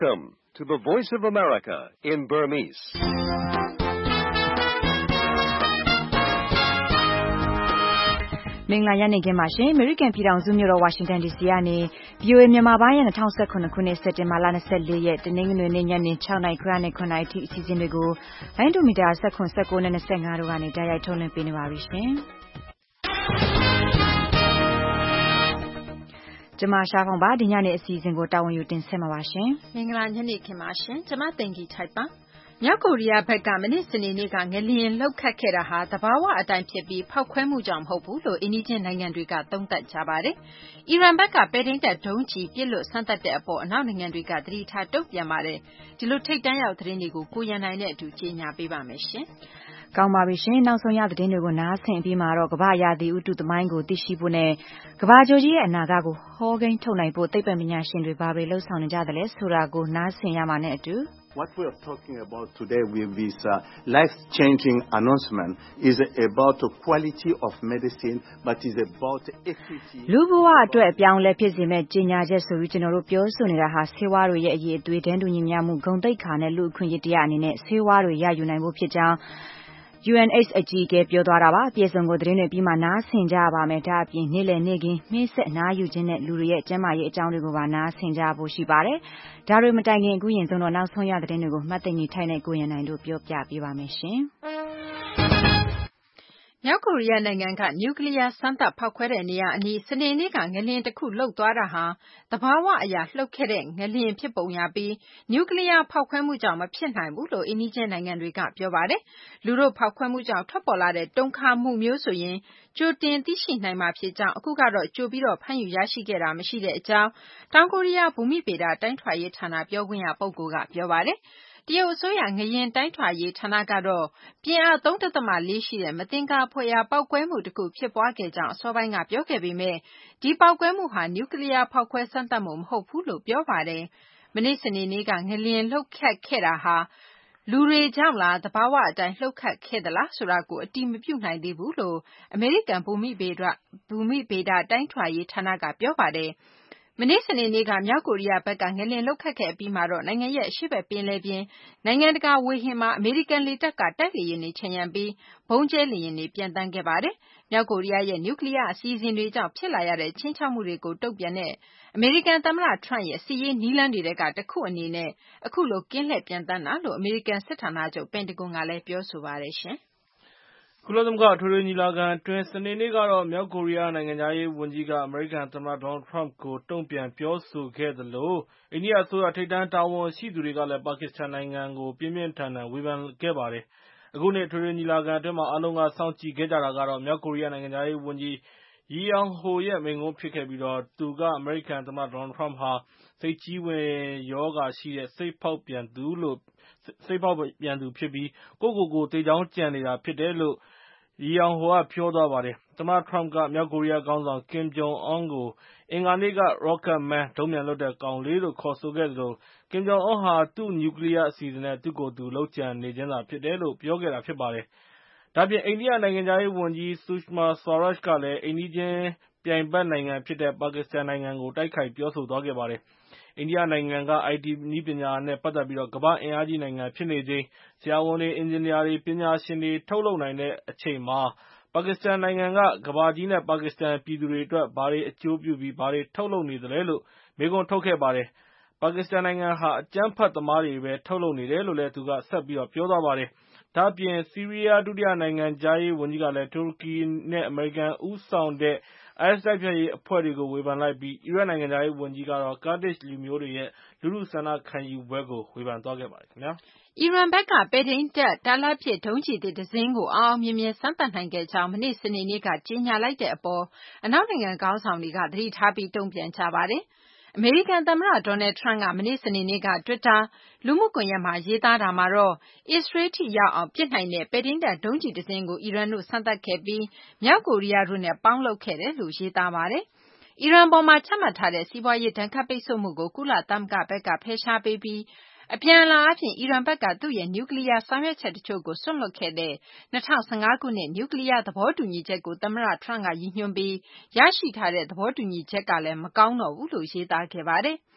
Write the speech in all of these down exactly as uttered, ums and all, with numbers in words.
Welcome to the Voice of America in Burmese. ။မင်္ဂလာညနေခင်းပါရှင်။ American ပြည်ထောင်စုမြို့တော် Washington ဒီ စီ ကနေ ဗွီအိုအေ မြန်မာပိုင်းရဲ့၂၀၁၇ခုနှစ်စက်တင်ဘာလ၂၄ရက်တနင်္ဂနွေနေ့ညနေ၆နာရီခွဲနဲ့၇နာရီထိအစီအစဉ်တွေကိုလိုင်းဒိုမီတာ၁၇ ၁၉နဲ့၂၅တို့ကနေတိုက်ရိုက်ထုတ်လွှင့်ပေးနေပါပြီရှင်။ကျမရှားဖောင်ပါဒီညနေအစီအစဉ်ကိုတာဝန်ယူတင်ဆက်မှာပါရှင်။မင်္ဂလာညနေခင်းပါရှင်။ကျမတင်ကြီးထိုက်ပါ။မြောက်ကိုရီးယားဘက်ကမနေ့စနေနေ့ကငလျင်လှုပ်ခတ်ခဲ့တာဟာသဘာဝအတိုင်းဖြစ်ပြီးဖောက်ခွဲမှုကြောင့်မဟုတ်ဘူးလို့အိန္ဒိယနိုင်ငံတွေကသုံးသပ်ကြပါတယ်။အီရန်ဘက်ကပဲထိန်းတပ်ဒုံးကျည်ပစ်လွတ်စမ်းသပ်တဲ့အပေါ်အနောက်နိုင်ငံတွေကသတိထားတုံ့ပြန်ပါတယ်။ဒီလိုထိတ်တန့်ရောက်သတင်းတွေကိုကိုရန်နိုင်နဲ့အတူကြီးညာပေးပါမယ်ရှင်။ကောင်းပါပြီရှင်နောက်ဆုံးရသတင်းတွေကိုနားဆင်ပြီးမှတော့ကမ္ဘာရာသီဥတုသမိုင်းကိုသိရှိဖို့နဲ့ကမ္ဘာကြိုကြီးရဲ့အနာဂတ်ကိုဟောကိန်းထုတ်နိုင်ဖို့သိပ္ပံပညာရှင်တွေဘာတွေလှုပ်ဆောင်နေကြတယ်လဲဆိုတာကိုနားဆင်ရမှာနဲ့အတူ What we are talking about today with this uh, life-changing announcement is about the quality of medicine, but is about equity. လူဘဝအတွက်အပြောင်းလဲဖြစ်စေမဲ့ကြီးညာချက်ဆိုပြီးကျွန်တော်တို့ပြောဆိုနေတာဟာဆေးဝါးတွေရဲ့အရေးအသွေးတန်းတူညီမျှမှုဂုဏ်သိက္ခာနဲ့လူအခွင့်အရေးတရားအနေနဲ့ဆေးဝါးတွေရယူနိုင်ဖို့ဖြစ်ကြောင်းU N H အကြီးအကဲပြောသွားတာပါအပြည့်စုံကိုသတင်းတွေပြီးမှနားဆင်ကြပါမယ်ဒါအပြင်နေ့လည်နေ့ကင်းနှိမ့်ဆက်နားယူခြင်းနဲ့လူတွေရဲ့ကျန်းမာရေးအကြောင်းတွေကိုပါနားဆင်ကြဖို့ရှိပါတယ်ဒါတွေမတိုင်ခင်အခုရင်ဆုံးတော့နောက်ဆုံးရသတင်းတွေကိုမှတ်သိနေထိုင်တဲ့ကိုရန်နိုင်တို့ပြောပြပေးပါမယ်ရှင်မြောက်ကိုရီးယားနိုင်ငံကနျူကလ িয়ার စမ်းသပ်ဖောက်ခွဲတဲ့နေရာအနီးစနေနေ့ကငလျင်တစ်ခုလှုပ်သွားတာဟာသဘာဝအရာလှုပ်ခဲ့တဲ့ငလျင်ဖြစ်ပုံရပြီးနျူကလ িয়ার ဖောက်ခွဲမှုကြောင့်မဖြစ်နိုင်ဘူးလို့အိန္ဒိယနိုင်ငံတွေကပြောပါတယ်။လူတို့ဖောက်ခွဲမှုကြောင့်ထွက်ပေါ်လာတဲ့တုန်ခါမှုမျိုးဆိုရင်ကြိုတင်သိရှိနိုင်မှာဖြစ်ကြောင်းအခုကတော့ကြိုပြီးတော့ဖမ်းယူရရှိခဲ့တာမရှိတဲ့အကြောင်းတောင်ကိုရီးယားဘူမိဗေဒတိုင်းထွာရေးဌာနပြောခွင့်ရပုဂ္ဂိုလ်ကပြောပါတယ်။တရုတ်အစိုးရငရင်တိုင်းထွာရေးဌာနကတော့ပြင်းအား သုံး ဒသမ လေး ရှိတဲ့မသင်္ကာဖွယ်ရာပေါက်ကွဲမှုတစ်ခုဖြစ်ပွားခဲ့ကြောင်းအစောပိုင်းကပြောခဲ့ပေမဲ့ဒီပေါက်ကွဲမှုဟာနျူကလ িয়ার ဖောက်ခွဲစမ်းသပ်မှုမဟုတ်ဘူးလို့ပြောပါတယ်။မနေ့စနေနေ့ကငလျင်လှုပ်ခတ်ခဲ့တာဟာလူတွေကြောင့်လားသဘာဝအတိုင်းလှုပ်ခတ်ခဲ့သလားဆိုတာကိုအတိမပြုနိုင်သေးဘူးလို့အမေရိကန်ဘူမိဗေဒဘူမိဗေဒတိုင်းထွာရေးဌာနကပြောပါတယ်။မနေ့စနေနေ့ကမြောက်ကိုရီးယားဘက်ကငလျင်လှုပ်ခတ်ခဲ့အပြီးမှာတော့နိုင်ငံရဲ့အရှေ့ဘက်ပင်လယ်ပြင်နိုင်ငံတကာဝေဟင်မှာအမေရိကန်လေတပ်ကတိုက်လေယာဉ်တွေခြံရံပြီးဘုံကျဲလေယာဉ်တွေပြန်တန်းခဲ့ပါတယ်။မြောက်ကိုရီးယားရဲ့နျူကလ িয়ার အစီအစဉ်တွေကြောင့်ဖြစ်လာရတဲ့ချင်းချောက်မှုတွေကိုတုံ့ပြန်တဲ့အမေရိကန်သမ္မတထရန့်ရဲ့စစ်ရေးနည်းလမ်းတွေထဲကတစ်ခုအနေနဲ့အခုလိုကင်းလှည့်ပြန်တန်းတာလို့အမေရိကန်စစ်ဌာနချုပ်ပင်တဂွန်ကလည်းပြောဆိုပါတယ်ရှင်။ကုလသမဂ္ဂထွေထွေညီလာခံအတွင်းစနေနေ့ကတော့မြောက်ကိုရီးယားနိုင်ငံသားရေးဝန်ကြီးကအမေရိကန်သမ္မတဒေါ်နယ်ထရမ့်ကိုတုံ့ပြန်ပြောဆိုခဲ့သလိုအိန္ဒိယအစိုးရထိပ်တန်းတာဝန်ရှိသူတွေကလည်းပါကစ္စတန်နိုင်ငံကိုပြင်းပြင်းထန်ထန်ဝေဖန်ခဲ့ပါတယ်။အခုနှစ်ထွေထွေညီလာခံအတွင်းမှာအားလုံးကစောင့်ကြည့်ခဲ့ကြတာကတော့မြောက်ကိုရီးယားနိုင်ငံသားရေးဝန်ကြီးရီယောင်ဟိုရဲ့မိန့်ခွန်းဖြစ်ခဲ့ပြီးတော့သူကအမေရိကန်သမ္မတဒေါ်နယ်ထရမ့်ဟာစိတ်ကြီးဝင်ရောဂါရှိတဲ့စိတ်ဖောက်ပြန်သူလို့စိတ်ဖောက်ပြန်သူဖြစ်ပြီးကိုယ့်ကိုယ်ကိုသေချောင်းကြံနေတာဖြစ်တယ်လို့ရီယောင်ဟိုကပြောသွားပါတယ်။သမ္မတထရမ့်ကမြောက်ကိုရီးယားခေါင်းဆောင်ကင်ဂျုံအွန်းကိုအင်္ဂါနေ့က Rocket Man ဒုံးပျံလွှတ်တဲ့ကောင်လေးလို့ခေါ်ဆိုခဲ့သလိုကင်ဂျုံအွန်းဟာသူ့နျူကလ িয়ার အစီအစဉ်နဲ့သူ့ကိုယ်သူလုပ်ကြံနေခြင်းသာဖြစ်တယ်လို့ပြောခဲ့တာဖြစ်ပါတယ်။ဒါ့အပြင်အိန္ဒိယနိုင်ငံခြားရေးဝန်ကြီး Sushma Swaraj ကလည်းအိမ်နီးချင်းပြိုင်ဘက်နိုင်ငံဖြစ်တဲ့ပါကစ္စတန်နိုင်ငံကိုတိုက်ခိုက်ပြောဆိုသွားခဲ့ပါတယ်။အိန္ဒိယနိုင်ငံက အိုင်တီ နည်းပညာနဲ့ပတ်သက်ပြီးကမ္ဘာ့အင်အားကြီးနိုင်ငံဖြစ်နေချိန်ဆရာဝန်တွေအင်ဂျင်နီယာတွေပညာရှင်တွေထုတ်လုပ်နိုင်တဲ့အချိန်မှာပါကစ္စတန်နိုင်ငံကကမ္ဘာကြီးနဲ့ပါကစ္စတန်ပြည်သူတွေအတွက်ဘာတွေအကျိုးပြုပြီးဘာတွေထုတ်လုပ်နေသလဲလို့မေးခွန်းထုတ်ခဲ့ပါတယ်။ပါကစ္စတန်နိုင်ငံဟာအကြမ်းဖက်သမားတွေပဲထုတ်လုပ်နေတယ်လို့လည်းသူကဆက်ပြီးတော့ပြောသွားပါတယ်။ဒါ့အပြင်ဆီးရီးယားဒုတိယနိုင်ငံခြားရေးဝန်ကြီးကလည်းတူရကီနဲ့အမေရိကန်ဦးဆောင်တဲ့ အိုင်အက်စ် တိုက်ဖျက်ရေးအဖွဲ့တွေကိုဝေဖန်လိုက်ပြီးအီရတ်နိုင်ငံခြားရေးဝန်ကြီးကတော့ကာဒစ်လူမျိုးတွေရဲ့လူထုဆန္ဒခံယူပွဲကိုဝေဖန်သွားခဲ့ပါတယ်ခင်ဗျာ။အီရန်ဘက်ကပဲထိန်းတပ်တာလတ်ပစ်ဒုံးကျည်သစ်တစ်စင်းကိုအောင်အောင်မြင်မြင်စမ်းသပ်နိုင်ခဲ့ကြောင်းမနေ့စနေနေ့ကကြေညာလိုက်တဲ့အပေါ်အနောက်နိုင်ငံခေါင်းဆောင်တွေကသတိထားပြီးတုံ့ပြန်ကြပါတယ်။အမေရိကန်သမ္မတဒေါ်နယ်ထရန့်ကမနေ့စနေနေ့ကတွစ်တာလူမှုကွန်ရက်မှာရေးသားတာမှာတော့အစ္စရေးထိရောက်အောင်ပစ်နိုင်တဲ့ပဲထိန်းတပ်ဒုံးကျည်တစ်စင်းကိုအီရန်တို့စမ်းသပ်ခဲ့ပြီးမြောက်ကိုရီးယားတို့နဲ့ပေါင်းလုပ်ခဲ့တယ်လို့ရေးသားပါတယ်။အီရန်ပေါ်မှာချမှတ်ထားတဲ့စီးပွားရေးဒဏ်ခတ်ပိတ်ဆို့မှုကိုကုလသမဂ္ဂဘက်ကဖယ်ရှားပေးပြီးအပြန်အလှန်အားဖြင့်အီရန်ဘက်ကသူ့ရဲ့နျူကလ িয়ার ဆောင်ရွက်ချက်တချို့ကိုစွန့်လွှတ်ခဲ့တဲ့၂၀၁၅ခုနှစ်နျူကလ িয়ার သဘောတူညီချက်ကိုသမ္မတထရန့်ကရည်ညွှန်းပြီးရရှိထားတဲ့သဘောတူညီချက်ကလည်းမကောင်းတော့ဘူးလို့ရေးသားခဲ့ပါတယ်။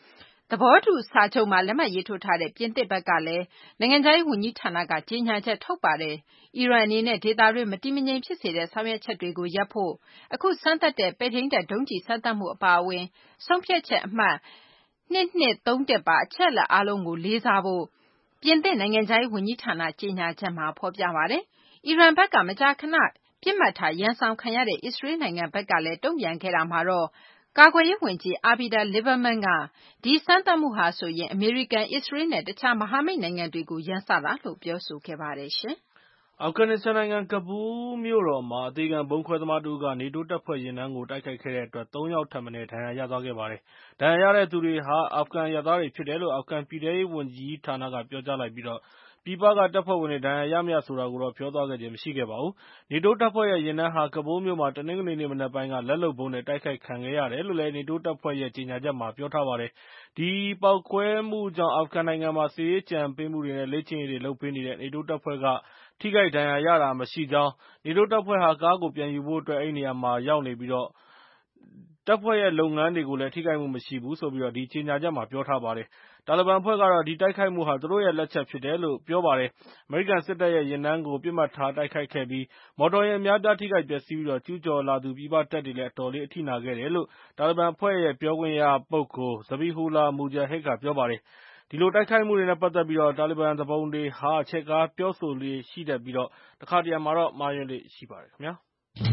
သဘောတူစာချုပ်မှာလက်မှတ်ရေးထိုးထားတဲ့ပြင်သစ်ဘက်ကလည်းနိုင်ငံခြားရေးဝန်ကြီးဌာနကကြေညာချက်ထုတ်ပါတယ်။အီရန်အနေနဲ့ဒေသတွင်းမတည်မငြိမ်ဖြစ်စေတဲ့ဆောင်ရွက်ချက်တွေကိုရပ်ဖို့အခုစမ်းသပ်တဲ့ပဲ့ထိန်းတပ်ဒုံးကျည်စမ်းသပ်မှုအပါအဝင်ဆုံးဖြတ်ချက်အမှတ်နှစ်နှစ်သုံးတစ်ပါအချက်လက်အားလုံးကိုလေးစားဖို့ပြင်သစ်နိုင်ငံခြားရေးဝန်ကြီးဌာနကြေညာချက်မှာဖော်ပြပါတယ်။အီရန်ဘက်ကမကြာခဏပြစ်မှတ်ထားရန်ဆောင်ခံရတဲ့အစ္စရေးနိုင်ငံဘက်ကလည်းတုံ့ပြန်ခဲ့တာမှာတော့ကာကွယ်ရေးဝန်ကြီး Avigdor Lieberman ကဒီစမ်းသပ်မှုဟာဆိုရင်အမေရိကန်၊အစ္စရေးနဲ့တခြားမဟာမိတ်နိုင်ငံတွေကိုရန်စတာလို့ပြောဆိုခဲ့ပါတယ်။အာဖဂန်နစ္စတန်နိုင်ငံကဘူးမြို့တော်မှာအသေခံဗုံးခွဲသမားတဦးကနေတိုးတပ်ဖွဲ့ယာဉ်တန်းကိုတိုက်ခိုက်ခဲ့တဲ့အတွက်သုံးယောက်ထက်မနည်းဒဏ်ရာရသွားခဲ့ပါတယ်။ဒဏ်ရာရတဲ့သူတွေဟာအာဖဂန်အရပ်သားတွေဖြစ်တယ်လို့အာဖဂန်ပြည်ထဲရေးဝန်ကြီးဌာနကပြောကြားလိုက်ပြီးပြည်ပကတပ်ဖွဲ့ဝင်တွေဒဏ်ရာရမရဆိုတာကိုတော့ပြောသွားခဲ့ခြင်းမရှိခဲ့ပါဘူး။ နေတိုးတပ်ဖွဲ့ရဲ့ယာဉ်တန်းဟာကဘူးမြို့မှာတနင်္ဂနွေနေ့မနက်ပိုင်းကလက်လုပ်ဗုံးနဲ့တိုက်ခိုက်ခံခဲ့ရတယ်လို့လည်းနေတိုးတပ်ဖွဲ့ရဲ့ကြေညာချက်မှာပြောထားပါတယ်။ဒီပေါက်ကွဲမှုကြောင့်အာဖဂန်နိုင်ငံမှာစစ်ရေးအကြံပေးမှုတွေနဲ့လေ့ကျင့်ရေးတွေလုပ်ပေးနေတဲ့နေတိုးတပ်ဖွဲ့ကထိခိုက်ဒဏ်ရာရတာမရှိကြောင်းနေတိုးတပ်ဖွဲ့ဟာကားကိုပြန်ယူဖို့အတွက်အဲဒီနေရာမှာရောက်နေပြီးတပ်ဖွဲ့ရဲ့လုပ်ငန်းတွေကိုလည်းထိခိုက်မှုမရှိဘူးလို့ဒီကြေညာချက်မှာပြောထားပါတယ်။တာလီဘန်အဖွဲ့ကတော့ဒီတိုက်ခိုက်မှုဟာသူတို့ရဲ့လက်ချက်ဖြစ်တယ်လို့ပြောပါတယ်။အမေရိကန်စစ်တပ်ရဲ့ယာဉ်တန်းကိုပစ်မှတ်ထားတိုက်ခိုက်ခဲ့ပြီးမော်တော်ယာဉ်အများအပြားထိခိုက်ပျက်စီးပြီးကျူးကျော်လာသူပြည်ပတပ်တွေလည်းအတော်လေးအထိနာခဲ့တယ်လို့တာလီဘန်အဖွဲ့ရဲ့ပြောခွင့်ရပုဂ္ဂိုလ် Zabihullah Mujahid ကပြောပါတယ်။ဒီလိုတိုက်ခိုက်မှုတွေနဲ့ပတ်သက်ပြီးတာလီဘန်သူပုန်တွေဟာချဲ့ကားပြောဆိုလေ့ရှိတတ်ပြီးတခါတရံမှာမှားယွင်းလေ့ရှိပါတယ်ခင်ဗျာ။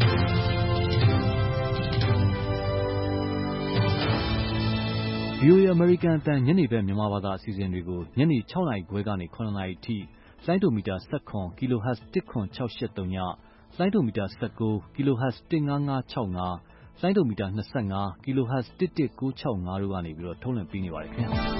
ဗွီအိုအေအမေရိကန်အသံညနေဘက်မြန်မာဘာသာအစီအစဉ်တွေကိုညနေ၆နာရီခွဲကနေ၇နာရီအထိလိုင်းဒိုမီတာ၁၇ kHz တစ်ခွန်၆၈၃ညလိုင်းဒိုမီတာ၁၉ kHz တစ်ငါးငါး၆၅လိုင်းဒိုမီတာ၂၅ kHz တစ်တစ်၉၆၅တို့ကနေပြီးတော့ထုတ်လွှင့်ပေးနေပါတယ်ခင်ဗျာ။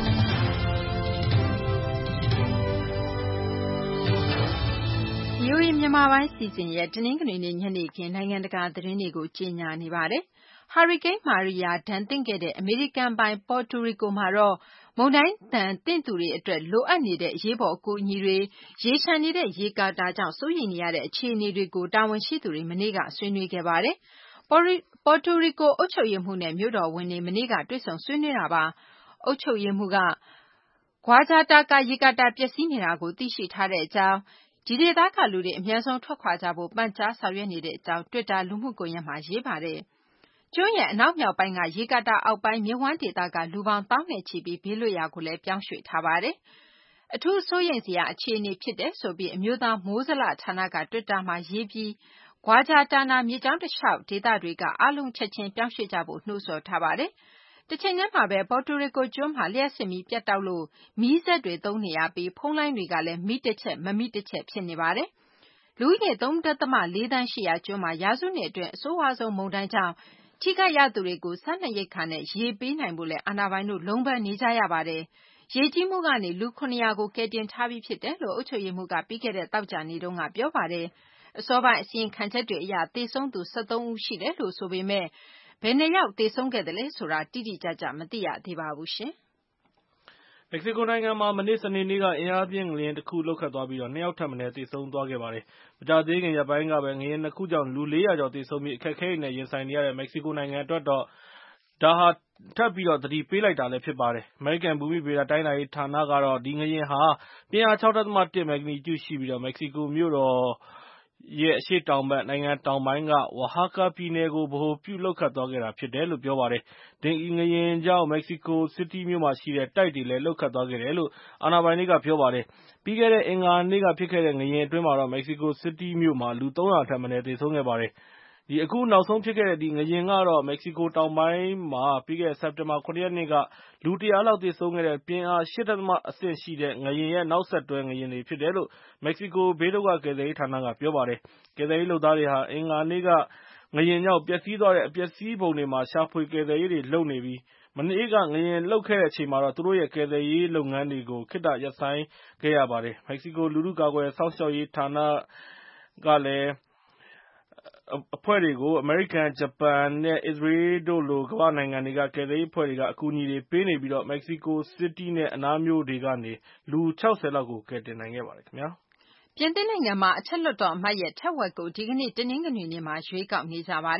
ဗွီအိုအေမြန်မာပိုင်းစီစဉ်ရဲ့တနင်္ဂနွေနေ့ညနေခင်းနိုင်ငံတကာသတင်းတွေကိုကြေညာနေပါတယ်။ဟာရီကိန်းမာရီယာဒဏ်သင့်ခဲ့တဲ့အမေရိကန်ပိုင်ပေါ်တိုရီကိုမှာတော့မုန်တိုင်းဒဏ်သင့်သူတွေအတွက်လိုအပ်နေတဲ့အရေးပေါ်အကူအညီတွေရေလျှံနေတဲ့ရေကာတာကြောင့်စိုးရိမ်နေရတဲ့အခြေအနေတွေကိုတာဝန်ရှိသူတွေမနေ့ကဆွေးနွေးခဲ့ပါတယ်။ပေါ်တိုရီကိုအုပ်ချုပ်ရေးမှူးနဲ့မြို့တော်ဝန်တွေမနေ့ကတွေ့ဆုံဆွေးနွေးတာပါ။အုပ်ချုပ်ရေးမှူးကကွာဂျာတာကာရေကာတာပျက်စီးနေတာကိုသိရှိထားတဲ့အကြောင်းဒီဒေသကလူတွေအမြန်ဆုံးထွက်ခွာကြဖို့ပန်ကြားဆောင်ရွက်နေတဲ့အကြောင်းတွစ်တာလူမှုကွန်ရက်မှာရေးပါတယ်။ကျွန်းရဲ့အနောက်မြောက်ပိုင်းကရေကာတာအောက်ပိုင်းမြစ်ဝှမ်းဒေသကလူပေါင်းသောင်းနဲ့ချီပြီးဘေးလွတ်ရာကိုလည်းပြောင်းရွှေ့ထားပါတယ်။အထူးစိုးရိမ်စရာအခြေအနေဖြစ်တယ်ဆိုပြီးအမျိုးသားမိုးဇလဌာနကတွစ်တာမှာရေးပြီးကွာဂျာတာနာမြစ်ကြောင်းတလျှောက်ဒေသတွေကအားလုံးချက်ချင်းပြောင်းရွှေ့ကြဖို့နှိုးဆော်ထားပါတယ်။တချိန်တည်းမှာပဲပေါ်တိုရီကိုကျွန်းမှာလျှပ်စစ်မီးပြတ်တောက်လို့မီးစက်တွေသုံးနေရပြီးဖုန်းလိုင်းတွေကလည်းမိတချက်မမိတချက်ဖြစ်နေပါတယ်။လူဦးရေသုံးဒသမလေးသန်းရှိရာကျွန်းမှာရာစုနှစ်အတွင်းအဆိုးဝါးဆုံးမုန်တိုင်းကြောင့်ထိခိုက်ရသူတွေကိုစားနပ်ရိက္ခာနဲ့ရေပေးနိုင်ဖို့လည်းအာဏာပိုင်တို့လုံးပန်းနေကြရပါတယ်။ရေကြီးမှုကနေလူခုနှစ်ရာကိုကယ်တင်ထားပြီးဖြစ်တယ်လို့အုပ်ချုပ်ရေးမှူးကပြီးခဲ့တဲ့သောကြာနေ့တုန်းကပြောပါတယ်။အစောပိုင်းအစီရင်ခံချက်တွေအရသေဆုံးသူ၁၃ဦးရှိတယ်လို့ဆိုပေမယ့်ဘယ်နှစ်ယောက်သေဆုံးခဲ့သလဲဆိုတာတိတိကျကျမသိရသေးပါဘူး။မက္ကဆီကိုနိုင်ငံမှာမနေ့စနေနေ့ကအင်အားပြင်းငလျင်တခုလှုပ်ခတ်သွားပြီးနှစ်ယောက်ထက်မနည်းသေဆုံးသွားခဲ့ပါတယ်။မကြာသေးခင်ရက်ပိုင်းကပဲငလျင်နှစ်ခုကြောင့်လူလေးရာကျော်သေဆုံးပြီးအခက်အခဲတွေနဲ့ရင်ဆိုင်နေရတဲ့မက္ကဆီကိုနိုင်ငံအတွက်တော့ဒါဟာထပ်ပြီးသတိပေးလိုက်တာလည်းဖြစ်ပါတယ်။အမေရိကန်ဘူမိဗေဒတိုင်းတာရေးဌာနကတော့ဒီငလျင်ဟာပြင်းအား၆.၁ မက်ဂနီကျူရှိပြီးမက္ကဆီကိုမြို့တော်ရဲ့အရှေ့တောင်ဘက်နိုင်ငံတောင်ပိုင်းက Oaxaca ပြည်နယ်ကိုဗဟိုပြုလှုပ်ခတ်သွားခဲ့တာဖြစ်တယ်လို့ပြောပါတယ်။ဒီငလျင်ကြောင့်မက္ကဆီကိုစီးတီးမြို့မှာရှိတဲ့တိုက်တွေလည်းလှုပ်ခတ်သွားခဲ့တယ်လို့အာဏာပိုင်တွေကပြောပါတယ်။ပြီးခဲ့တဲ့အင်္ဂါနေ့ကဖြစ်ခဲ့တဲ့ငလျင်အတွင်းမှာတော့မက္ကဆီကိုစီးတီးမြို့မှာလူသုံးရာထက်မနည်းသေဆုံးခဲ့ပါတယ်။အခုနောက်ဆုံးဖြစ်ခဲ့တဲ့ဒီငလျင်ကတော့မက္ကဆီကိုတောင်ပိုင်းမှာပြီးခဲ့တဲ့စက်တင်ဘာခုနှစ်ရက်နေ့ကလူတရာလောက်သေဆုံးခဲ့တဲ့ပြင်းအား ရှစ်.အဆင့်ရှိတဲ့ငလျင်ရဲ့နောက်ဆက်တွဲငလျင်တွေဖြစ်တယ်လို့မက္ကဆီကိုဘေးဒုက္ခကယ်ဆယ်ရေးဌာနကပြောပါတယ်။ကယ်ဆယ်ရေးလုပ်သားတွေဟာအင်္ဂါနေ့ကငလျင်ကြောင့်ပျက်စီးသွားတဲ့အပျက်အစီးပုံတွေမှာရှာဖွေကယ်ဆယ်ရေးတွေလုပ်နေပြီးမနေ့ကငလျင်လှုပ်ခဲ့တဲ့အချိန်မှာတော့သူတို့ရဲ့ကယ်ဆယ်ရေးလုပ်ငန်းတွေကိုခေတ္တရပ်ဆိုင်းခဲ့ရပါတယ်။မက္ကဆီကိုလူထုကာကွယ်စောင့်ရှောက်ရေးဌာနကလည်းအဖွဲ့တွေကိုအမေရိကန်၊ဂျပန်နဲ့အစ္စရေးတို့လိုကမ္ဘာ့နိုင်ငံတွေကကယ်ဆယ်ရေးအဖွဲ့တွေကအကူအညီတွေပေးနေပြီးမက္ကဆီကိုစီးတီးနဲ့အနားမြို့တွေကနေလူခြောက်ဆယ်လောက်ကိုကယ်တင်နိုင်ခဲ့ပါတယ်ခင်ဗျာ။ပြင်သစ်နိုင်ငံမှာအထက်လွှတ်တော်အမတ်ရဲ့ထက်ဝက်ကိုဒီကနေ့တနင်္ဂနွေနေ့မှာရွေးကောက်နေကြပါတယ်။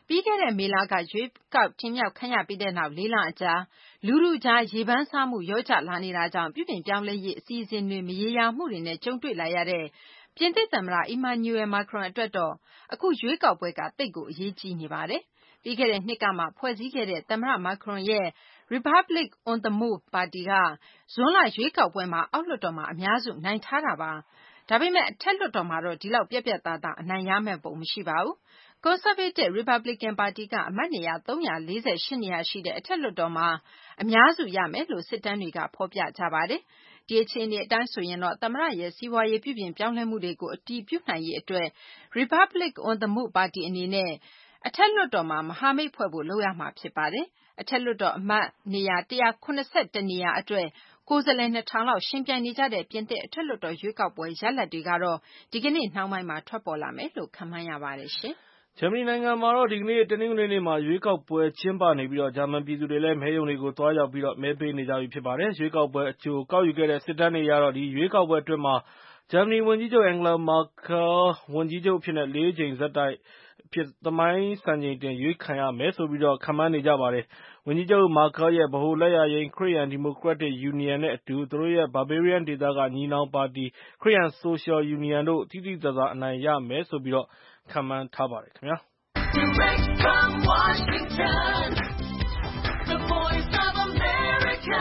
ပြီးခဲ့တဲ့မေလကရွေးကောက်တင်မြှောက်ခံရပြီးတဲ့နောက်လေးလအကြာလူထုကြားရေပန်းစားမှုလျော့ကျလာနေတာကြောင့်ပြုပြင်ပြောင်းလဲရေးအစီအစဉ်တွေမရေရာမှုတွေနဲ့ကြုံတွေ့လာရတဲ့ပြင်သစ်သမ္မတ Emmanuel Macron အတွက်တော့အခုရွေးကောက်ပွဲကသိပ်ကိုအရေးကြီးနေပါတယ်။ပြီးခဲ့တဲ့နှစ်ကမှဖွဲ့စည်းခဲ့တဲ့သမ္မတ Macron ရဲ့ Republic on the Move ပါတီကဇွန်လရွေးကောက်ပွဲမှာအောက်လွှတ်တော်မှာအများစုနိုင်ထားတာပါ။ဒါပေမဲ့အထက်လွှတ်တော်မှာတော့ဒီလောက်ပြတ်ပြတ်သားသားအနိုင်ရမယ့်ပုံမရှိပါဘူး။ Conservative Republican ပါတီကအမတ်နေရာသုံးရာလေးဆယ်ရှစ်နေရာရှိတဲ့အထက်လွှတ်တော်မှာအများစုရမယ်လို့စစ်တမ်းတွေကဖော်ပြကြပါတယ်။ဒီအခြေအနေအတိုင်းဆိုရင်တော့သမ္မတရဲ့စီးပွားရေးပြုပြင်ပြောင်းလဲမှုတွေကိုအတည်ပြုနိုင်ရေးအတွက် Republic on the Move ပါတီအနေနဲ့အထက်လွှတ်တော်မှာမဟာမိတ်ဖွဲ့ဖို့လုပ်ရမှာဖြစ်ပါတယ်။အထက်လွှတ်တော်အမတ်နေရာone hundred seventy-oneနေရာအတွက်ကိုယ်စားလှယ်two thousandလောက်ရှင်ပြိုင်နေကြတဲ့ပြင်သစ်အထက်လွှတ်တော်ရွေးကောက်ပွဲရလဒ်တွေကတော့ဒီကနေ့နှောင်းပိုင်းမှာထွက်ပေါ်လာမယ်လို့ခန့်မှန်းရပါတယ်ရှင်။ဂျာမနီနိုင်ငံမှာတော့ဒီကနေ့တနင်္ဂနွေနေ့မှာရွေးကောက်ပွဲကျင်းပနေပြီးတော့ဂျာမန်ပြည်သူတွေလည်းမဲရုံတွေကိုသွားရောက်ပြီးတော့မဲပေးနေကြပြီဖြစ်ပါတယ်။ရွေးကောက်ပွဲအကြိုကောက်ယူခဲ့တဲ့စစ်တမ်းတွေအရတော့ဒီရွေးကောက်ပွဲအတွင်းမှာဂျာမနီဝန်ကြီးချုပ် Angela Merkel ဝန်ကြီးချုပ်အဖြစ်နဲ့လေးကြိမ်ဆက်တိုက်ဖြစ်သမိုင်းစံချိန်တင်ရွေးခံရမယ်ဆိုပြီးတော့ခန့်မှန်းနေကြပါတယ်။ဝန်ကြီးချုပ် Merkel ရဲ့ဗဟိုလက်ယာယိမ်းခရစ်ယာန်ဒီမိုကရက်တစ်ယူနီယံနဲ့အတူသူတို့ရဲ့ Bavarian ဒေသကညီနောင်ပါတီခရစ်ယာန်ဆိုရှယ်ယူနီယံတို့သိသိသာသာအနိုင်ရမယ်ဆိုပြီးတော့ခန့်မှန်းထားပါတယ်ခင်ဗျာ။ Direct from Washington, the voice of America,